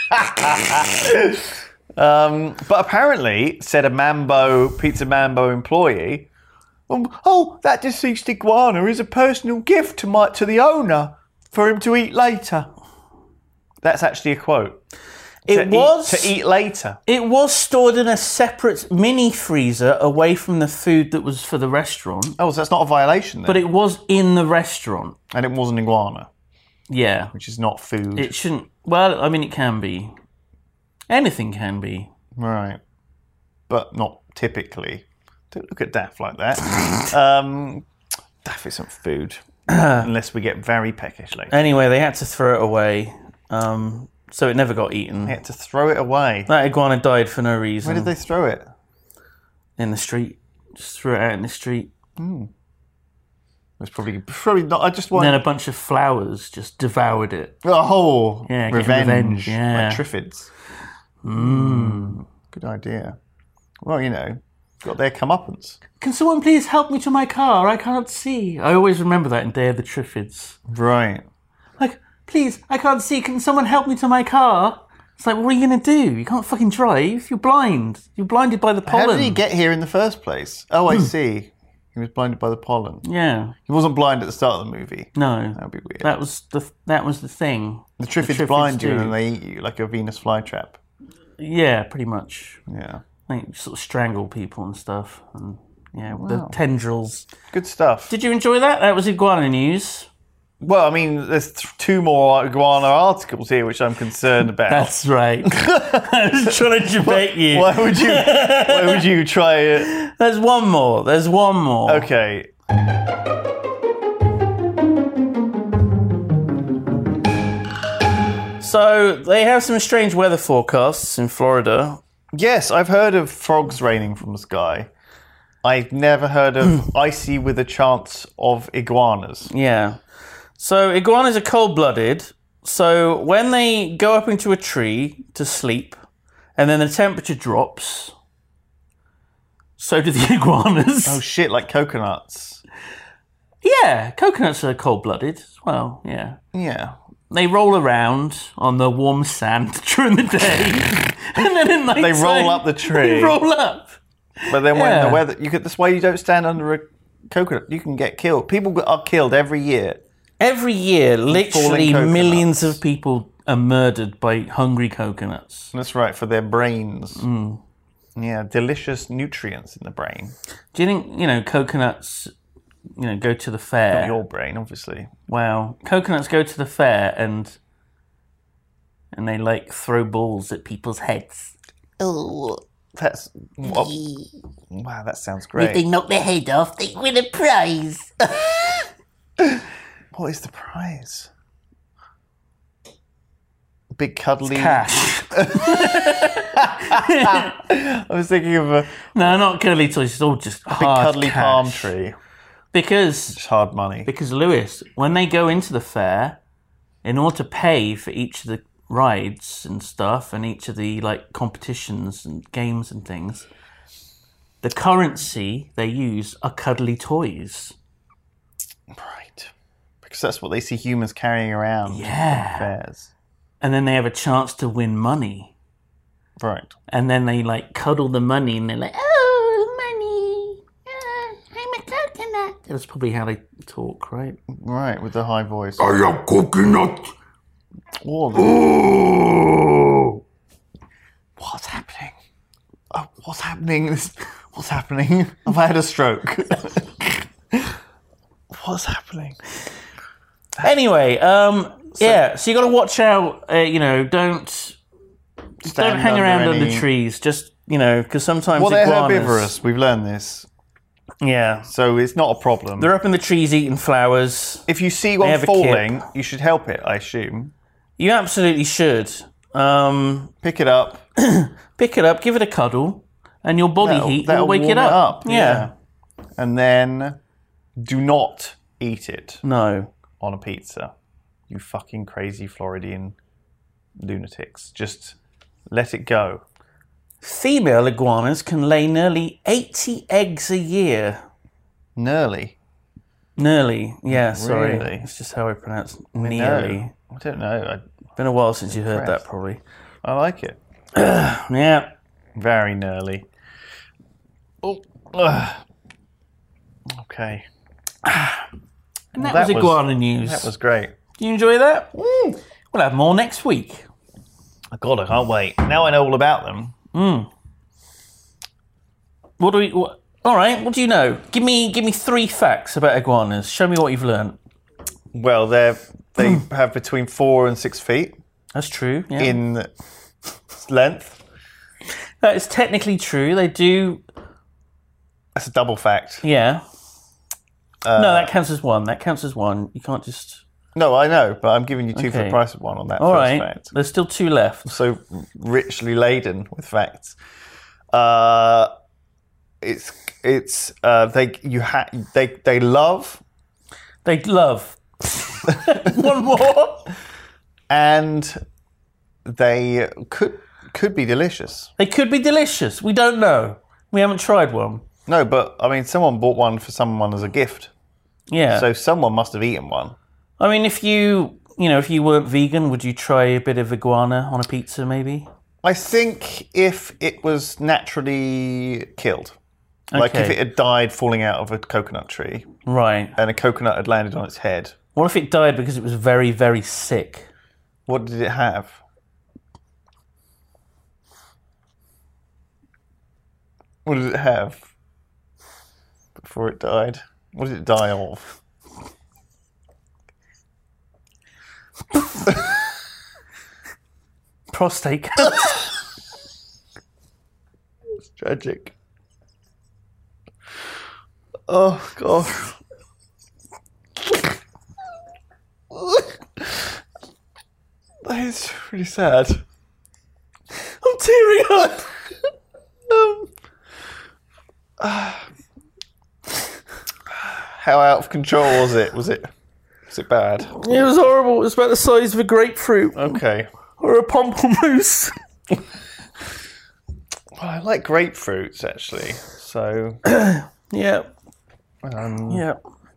Speaker 4: um, but apparently, said a Mambo, Pizza Mambo employee, um, oh, that deceased iguana is a personal gift to my to the owner for him to eat later. That's actually a quote.
Speaker 5: It
Speaker 4: to
Speaker 5: was
Speaker 4: eat, to eat later.
Speaker 5: It was stored in a separate mini freezer away from the food that was for the restaurant.
Speaker 4: Oh, so that's not a violation then?
Speaker 5: But it was in the restaurant.
Speaker 4: And it was an iguana,
Speaker 5: Yeah.
Speaker 4: which is not food.
Speaker 5: It shouldn't... Well, I mean, it can be. Anything can be.
Speaker 4: Right. But not typically. Don't look at Daff like that. um, Daff isn't food. Unless we get very peckish later.
Speaker 5: Anyway, they had to throw it away. Um, so it never got eaten.
Speaker 4: They had to throw it away.
Speaker 5: That iguana died for no reason.
Speaker 4: Where did they throw it?
Speaker 5: In the street. Just threw it out in the street.
Speaker 4: Mm. It's probably probably not. I just want.
Speaker 5: And then a bunch of flowers just devoured it.
Speaker 4: Oh,
Speaker 5: Yeah, getting
Speaker 4: revenge.
Speaker 5: revenge, yeah.
Speaker 4: Like Triffids.
Speaker 5: Mm.
Speaker 4: Good idea. Well, you know, got their comeuppance.
Speaker 5: Can someone please help me to my car? I can't see. I always remember that in Day of the Triffids.
Speaker 4: Right.
Speaker 5: Like, please, I can't see. Can someone help me to my car? It's like, what are you going to do? You can't fucking drive. You're blind. You're blinded by the pollen.
Speaker 4: How did he get here in the first place? Oh, I see. He was blinded by the pollen.
Speaker 5: Yeah.
Speaker 4: He wasn't blind at the start of the movie.
Speaker 5: No.
Speaker 4: That would be weird.
Speaker 5: That was the that was the thing.
Speaker 4: the Triffids,
Speaker 5: the Triffids
Speaker 4: blind you
Speaker 5: do.
Speaker 4: and then they eat you like a Venus flytrap.
Speaker 5: Yeah, pretty much.
Speaker 4: Yeah.
Speaker 5: I think sort of strangle people and stuff. And yeah,
Speaker 4: Wow.
Speaker 5: the tendrils.
Speaker 4: Good stuff.
Speaker 5: Did you enjoy that? That was iguana news.
Speaker 4: Well, I mean, there's th- two more iguana articles here which I'm concerned about.
Speaker 5: That's right. I was trying to debate you.
Speaker 4: Why would you? Why would you try it?
Speaker 5: There's one more. There's one more.
Speaker 4: Okay.
Speaker 5: So they have some strange weather forecasts in Florida.
Speaker 4: Yes, I've heard of frogs raining from the sky. I've never heard of icy with a chance of iguanas.
Speaker 5: Yeah. So iguanas are cold-blooded. So when they go up into a tree to sleep, and then the temperature drops, so do the iguanas.
Speaker 4: Oh shit, like coconuts.
Speaker 5: Yeah, coconuts are cold-blooded as well, yeah.
Speaker 4: Yeah.
Speaker 5: They roll around on the warm sand during the day, and then at night
Speaker 4: They roll up the tree.
Speaker 5: They roll up.
Speaker 4: But then when
Speaker 5: Yeah.
Speaker 4: the weather, you could, that's why you don't stand under a coconut. You can get killed. People are killed every year.
Speaker 5: Every year, literally
Speaker 4: coconuts.
Speaker 5: millions of people are murdered by hungry coconuts.
Speaker 4: That's right, for their brains. Mm. Yeah, delicious nutrients in the brain.
Speaker 5: Do you think, you know, coconuts, you know, go to the fair?
Speaker 4: Your brain, obviously.
Speaker 5: Wow. Coconuts go to the fair and and they, like, throw balls at people's heads.
Speaker 4: Oh, that's... What, wow, that sounds great.
Speaker 5: knock their head off, they win a prize.
Speaker 4: What is the prize? Big cuddly...
Speaker 5: Cash.
Speaker 4: I was thinking of a
Speaker 5: No, not cuddly toys, it's all just
Speaker 4: big
Speaker 5: hard
Speaker 4: cuddly
Speaker 5: cash.
Speaker 4: palm tree.
Speaker 5: Because...
Speaker 4: It's hard money.
Speaker 5: Because, Lewis, when they go into the fair, in order to pay for each of the rides and stuff, and each of the, like, competitions and games and things, the currency they use are cuddly toys.
Speaker 4: Right. Because that's what they see humans carrying around
Speaker 5: Yeah.
Speaker 4: at fairs.
Speaker 5: And then they have a chance to win money.
Speaker 4: Right.
Speaker 5: And then they, like, cuddle the money, and they're like, oh, money, uh, I'm a coconut. That's probably how they talk, right?
Speaker 4: Right, with the high voice.
Speaker 1: I am coconut.
Speaker 4: Oh, the-
Speaker 1: Oh.
Speaker 4: What's happening? Oh, what's happening? This- What's happening? Have I had a stroke? What's happening?
Speaker 5: Anyway, um, yeah, so you got to watch out, uh, you know, don't
Speaker 4: Stand
Speaker 5: don't hang
Speaker 4: under
Speaker 5: around
Speaker 4: any-
Speaker 5: under trees, just, you know, because sometimes
Speaker 4: Well, they're
Speaker 5: iguanas...
Speaker 4: herbivorous. We've learned this.
Speaker 5: Yeah.
Speaker 4: So it's not a problem.
Speaker 5: They're up in the trees eating flowers.
Speaker 4: If you see one
Speaker 5: have a
Speaker 4: falling, you should help it, I assume.
Speaker 5: You absolutely should. Um,
Speaker 4: Pick it up.
Speaker 5: pick it up, give it a cuddle, and your body
Speaker 4: That'll-
Speaker 5: heat will
Speaker 4: that'll
Speaker 5: wake
Speaker 4: warm
Speaker 5: it up.
Speaker 4: yeah.
Speaker 5: Yeah.
Speaker 4: And then do not eat it
Speaker 5: No.
Speaker 4: on a pizza. You fucking crazy Floridian lunatics. Just let it go.
Speaker 5: Female iguanas can lay nearly eighty eggs a year.
Speaker 4: Nearly.
Speaker 5: Nearly. Yeah, sorry.
Speaker 4: Really?
Speaker 5: It's just how I pronounce nearly.
Speaker 4: No, I don't know. I,
Speaker 5: Been a while since you heard that,
Speaker 4: Impressed.
Speaker 5: probably.
Speaker 4: I like it.
Speaker 5: Yeah.
Speaker 4: Very gnarly. Oh, ugh. Okay.
Speaker 5: And that,
Speaker 4: That
Speaker 5: was
Speaker 4: was-
Speaker 5: iguana news.
Speaker 4: That was great.
Speaker 5: Do you enjoy that? Mm. We'll have more next week.
Speaker 4: God, I can't wait. Now I know all about them.
Speaker 5: What do we? What, all right. What do you know? Give me, give me three facts about iguanas. Show me what you've learned.
Speaker 4: Well, they're they have between four and six feet
Speaker 5: That's true. Yeah.
Speaker 4: in length.
Speaker 5: That is technically true. They do.
Speaker 4: That's a double fact.
Speaker 5: Yeah.
Speaker 4: Uh,
Speaker 5: no, that counts as one. That counts as one. You can't just.
Speaker 4: No, I know, but I'm giving you two for
Speaker 5: Okay.
Speaker 4: the price of one on that
Speaker 5: All
Speaker 4: first
Speaker 5: right.
Speaker 4: fact.
Speaker 5: There's still two left.
Speaker 4: So richly laden with facts. Uh, it's it's uh, they you ha- they they love
Speaker 5: They love. One more.
Speaker 4: and they could could be delicious.
Speaker 5: They could be delicious. We don't know. We haven't tried one.
Speaker 4: No, but I mean, someone bought one for someone as a gift,
Speaker 5: Yeah.
Speaker 4: so someone must have eaten one.
Speaker 5: I mean, if you, you know, if you weren't vegan, would you try a bit of iguana on a pizza, maybe?
Speaker 4: I think if it was naturally killed, like if
Speaker 5: Okay.
Speaker 4: it had died falling out of a coconut tree
Speaker 5: Right.
Speaker 4: and a coconut had landed on its head,
Speaker 5: What if it died because it was very, very sick?
Speaker 4: what did it have? What did it have before it died? What did it die of?
Speaker 5: Prostate cancer.
Speaker 4: It's tragic. Oh, God. That is really sad.
Speaker 5: I'm tearing up.
Speaker 4: Um, how out of control was it? Was it was it bad?
Speaker 5: It was horrible. It was about the size of a grapefruit
Speaker 4: Okay.
Speaker 5: or a pamplemousse.
Speaker 4: Well, I like grapefruits actually. So
Speaker 5: Yeah.
Speaker 4: um,
Speaker 5: Yeah.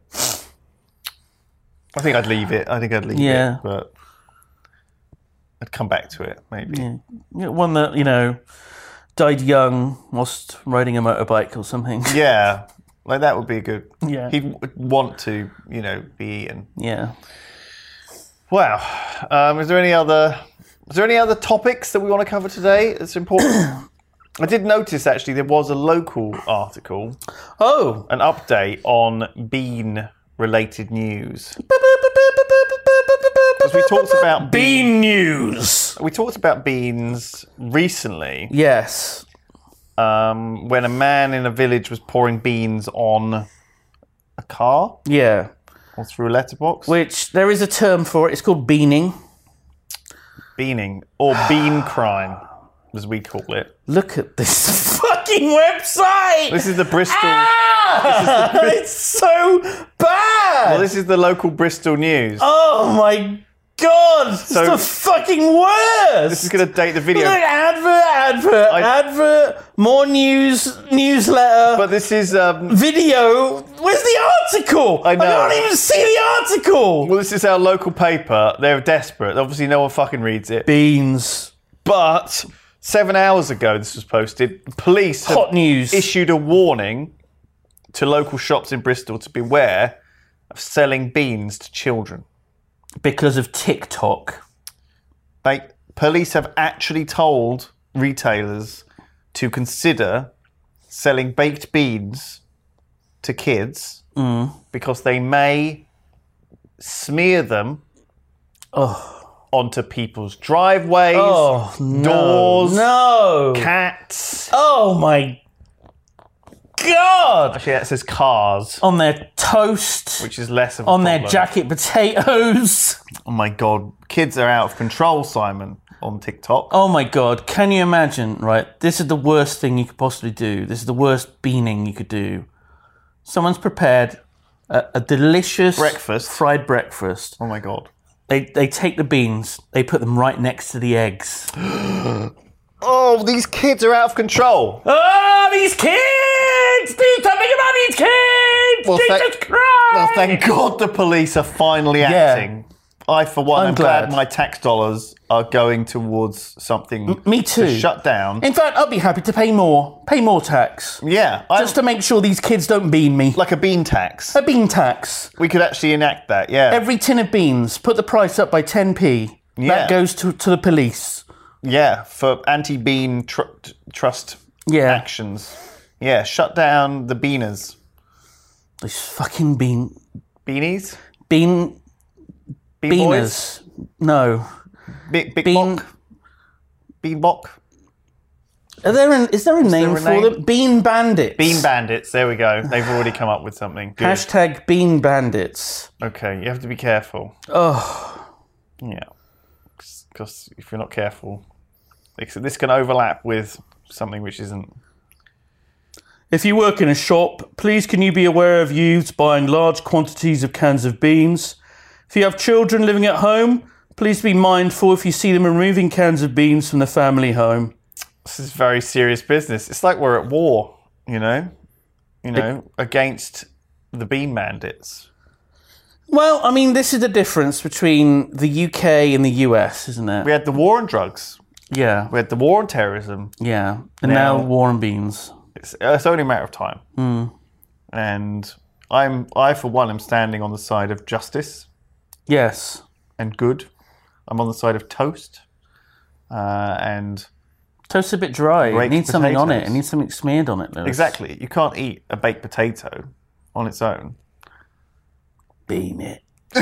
Speaker 4: I think I'd leave it. I think I'd leave
Speaker 5: Yeah.
Speaker 4: it, but I'd come back to it maybe.
Speaker 5: Yeah. Yeah, one that, you know, died young whilst riding a motorbike or something.
Speaker 4: Yeah, like that would be good.
Speaker 5: Yeah.
Speaker 4: He'd w- want to, you know, be eaten.
Speaker 5: Yeah.
Speaker 4: Wow. Um, is there any other? Is there any other topics that we want to cover today? That's important. I did notice actually there was a local article,
Speaker 5: Oh.
Speaker 4: an update on bean-related news. Because we talked about
Speaker 5: Bean news.
Speaker 4: we talked about beans recently.
Speaker 5: Yes.
Speaker 4: Um, when a man in a village was pouring beans on a car
Speaker 5: Yeah.
Speaker 4: or through a letterbox.
Speaker 5: Which there is a term for it. It's called beaning.
Speaker 4: Beaning or bean crime, as we call it.
Speaker 5: Look at this fucking website.
Speaker 4: This is the Bristol.
Speaker 5: Ah! It's so bad.
Speaker 4: Well, this is the local Bristol news.
Speaker 5: Oh my god! It's
Speaker 4: So-
Speaker 5: the fucking worst.
Speaker 4: This is going to date the video.
Speaker 5: Look, advert, advert,
Speaker 4: I-
Speaker 5: advert. More news, newsletter,
Speaker 4: But this is um,
Speaker 5: video. Where's the article?
Speaker 4: I know.
Speaker 5: I can't even see the article.
Speaker 4: well, this is our local paper. They're desperate. Obviously, no one fucking reads it.
Speaker 5: Beans.
Speaker 4: But seven hours ago, this was posted. Police have
Speaker 5: Hot news.
Speaker 4: issued a warning to local shops in Bristol to beware of selling beans to children.
Speaker 5: Because of TikTok.
Speaker 4: They, police have actually told retailers to consider selling baked beans to kids
Speaker 5: Mm.
Speaker 4: because they may smear them
Speaker 5: Oh.
Speaker 4: onto people's driveways,
Speaker 5: Oh, no.
Speaker 4: doors,
Speaker 5: No.
Speaker 4: cats.
Speaker 5: Oh my god.
Speaker 4: Actually, that says cars,
Speaker 5: On their toast.
Speaker 4: which is less of a
Speaker 5: on their
Speaker 4: problem.
Speaker 5: jacket potatoes.
Speaker 4: Oh my god, kids are out of control, Simon, on TikTok.
Speaker 5: Oh my god, can you imagine, right? This is the worst thing you could possibly do. This is the worst beaning you could do. Someone's prepared a, a delicious
Speaker 4: Breakfast.
Speaker 5: fried breakfast.
Speaker 4: Oh my god.
Speaker 5: They they take the beans, they put them right next to the eggs.
Speaker 4: Oh, these kids are out of control.
Speaker 5: Oh, these kids! Do something about these kids!
Speaker 4: Well,
Speaker 5: Jesus
Speaker 4: thank-
Speaker 5: Christ!
Speaker 4: Well, thank God the police are finally acting. I, for one,
Speaker 5: I'm
Speaker 4: am glad.
Speaker 5: glad.
Speaker 4: my tax dollars are going towards something.
Speaker 5: Me too.
Speaker 4: To shut down.
Speaker 5: In fact, I'd be happy to pay more. Pay more tax.
Speaker 4: Yeah, I,
Speaker 5: Just to make sure these kids don't bean me.
Speaker 4: like a bean tax.
Speaker 5: A bean tax.
Speaker 4: We could actually enact that. Yeah.
Speaker 5: Every tin of beans, put the price up by ten p.
Speaker 4: Yeah.
Speaker 5: That goes to, to the police.
Speaker 4: Yeah, for anti-bean tr- trust
Speaker 5: Yeah.
Speaker 4: actions. Yeah, shut down the beaners.
Speaker 5: These fucking bean...
Speaker 4: Beanies?
Speaker 5: Bean...
Speaker 4: Bean boys?
Speaker 5: Beaners. No.
Speaker 4: Big, big
Speaker 5: Bean-
Speaker 4: Bock? Bean Bock?
Speaker 5: Are there an, is there a name
Speaker 4: there a
Speaker 5: for
Speaker 4: name?
Speaker 5: them? Bean bandits.
Speaker 4: Bean bandits, there we go. They've already come up with something. Good.
Speaker 5: Hashtag bean bandits.
Speaker 4: Okay, you have to be careful.
Speaker 5: Oh,
Speaker 4: Yeah. Because if you're not careful, this can overlap with something which isn't.
Speaker 5: if you work in a shop, please can you be aware of youths buying large quantities of cans of beans? If you have children living at home, please be mindful if you see them removing cans of beans from the family home.
Speaker 4: This is very serious business. It's like we're at war, you know, you know, against the bean bandits.
Speaker 5: Well, I mean, this is the difference between the U K and the U S, isn't it?
Speaker 4: We had the war on drugs.
Speaker 5: Yeah,
Speaker 4: We had the war on terrorism.
Speaker 5: yeah. And now,
Speaker 4: Now-
Speaker 5: war on beans.
Speaker 4: It's, it's only a matter of time. And I'm, I for one, am standing on the side of justice
Speaker 5: Yes.
Speaker 4: and good. I'm on the side of toast, uh, and
Speaker 5: Toast's a bit dry. It
Speaker 4: Baked
Speaker 5: needs something on it. It
Speaker 4: potatoes.
Speaker 5: needs something smeared on it, Lewis.
Speaker 4: exactly. You can't eat a baked potato on its own.
Speaker 5: Bean it.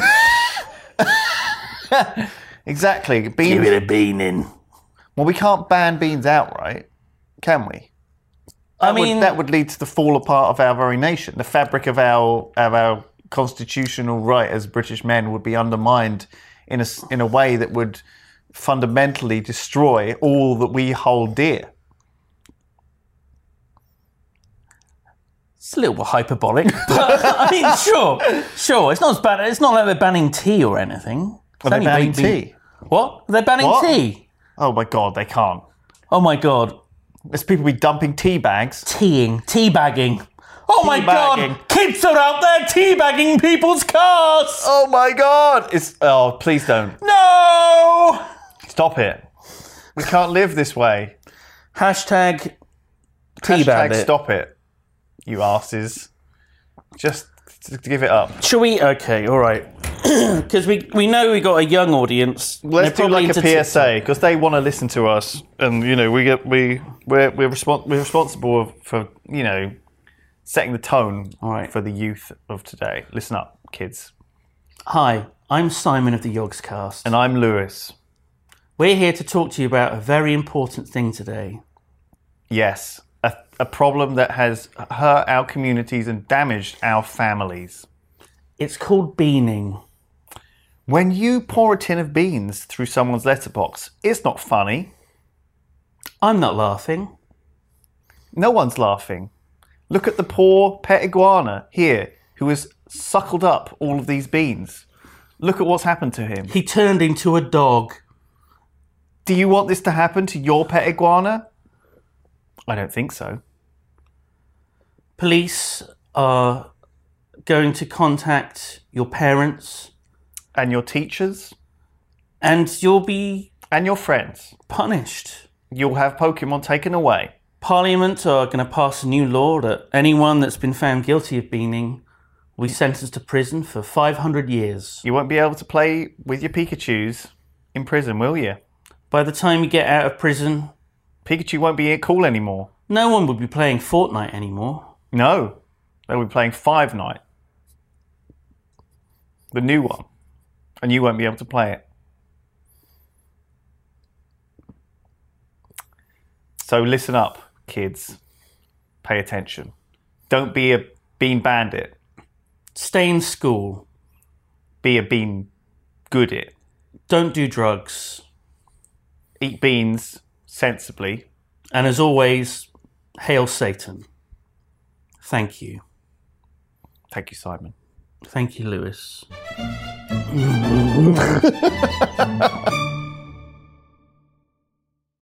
Speaker 4: Exactly.
Speaker 5: Give
Speaker 4: Beans.
Speaker 5: it a beaning.
Speaker 4: Well, we can't ban beans outright, can we?
Speaker 5: I
Speaker 4: That would-
Speaker 5: mean,
Speaker 4: that would lead to the fall apart of our very nation. The fabric of our of our constitutional right as British men would be undermined in a s- in a way that would fundamentally destroy all that we hold dear.
Speaker 5: it's a little bit hyperbolic. But, I mean, sure, sure. It's not as bad. It's not like they're banning tea or anything. It's
Speaker 4: Are they
Speaker 5: only
Speaker 4: banning
Speaker 5: bean-
Speaker 4: tea?
Speaker 5: What? They're banning
Speaker 4: What?
Speaker 5: tea?
Speaker 4: Oh my God, they can't.
Speaker 5: Oh my God.
Speaker 4: There's people be dumping tea bags.
Speaker 5: Teaing. Teabagging. Oh my
Speaker 4: Teabagging.
Speaker 5: God. Kids are out there teabagging people's cars.
Speaker 4: Oh my God! It's oh, please don't
Speaker 5: No.
Speaker 4: stop it. We can't live this way.
Speaker 5: Hashtag
Speaker 4: Hashtag
Speaker 5: teabag it.
Speaker 4: stop it, you asses. Just to give it up.
Speaker 5: Shall we? Okay, all right. Because we, we know we got a young audience.
Speaker 4: Let's
Speaker 5: They're
Speaker 4: do like
Speaker 5: probably
Speaker 4: a
Speaker 5: into
Speaker 4: P S A because they want to listen to us, and you know we get we we're we're, respons- we're responsible for you know setting the tone
Speaker 5: All right.
Speaker 4: for the youth of today. Listen up, kids.
Speaker 5: Hi, I'm Simon of the Yogscast.
Speaker 4: And I'm Lewis.
Speaker 5: We're here to talk to you about a very important thing today.
Speaker 4: Yes, a, a problem that has hurt our communities and damaged our families.
Speaker 5: It's called beaning.
Speaker 4: When you pour a tin of beans through someone's letterbox, it's not funny.
Speaker 5: I'm not laughing.
Speaker 4: No one's laughing. Look at the poor pet iguana here who has suckled up all of these beans. Look at what's happened to him.
Speaker 5: He turned into a dog.
Speaker 4: Do you want this to happen to your pet iguana? I don't think so.
Speaker 5: Police are going to contact your parents
Speaker 4: And your teachers
Speaker 5: and you'll be
Speaker 4: and your friends.
Speaker 5: punished.
Speaker 4: You'll have Pokemon taken away.
Speaker 5: Parliament are going to pass a new law that anyone that's been found guilty of beaning will be sentenced to prison for five hundred years.
Speaker 4: You won't be able to play with your Pikachus in prison, will you?
Speaker 5: By the time you get out of prison,
Speaker 4: Pikachu won't be cool anymore.
Speaker 5: no one will be playing Fortnite anymore.
Speaker 4: No, they'll be playing Five Night. The new one. And you won't be able to play it. So listen up, kids. Pay attention. Don't be a bean bandit.
Speaker 5: Stay in school.
Speaker 4: Be a bean good it.
Speaker 5: Don't do drugs.
Speaker 4: Eat beans sensibly.
Speaker 5: And as always, hail Satan. Thank you.
Speaker 4: Thank you, Simon.
Speaker 5: Thank you, Lewis.